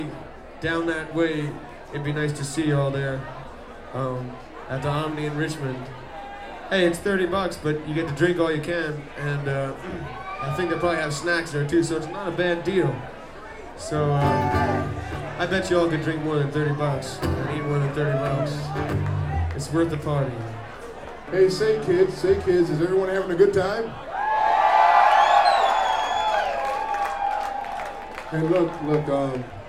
down that way, it'd be nice to see you all there at the Omni in Richmond. Hey, it's $30, but you get to drink all you can, and I think they probably have snacks there too, so it's not a bad deal. So I bet you all could drink more than $30 and eat more than $30. It's worth the party. Hey, say kids, is everyone having a good time? Hey, look,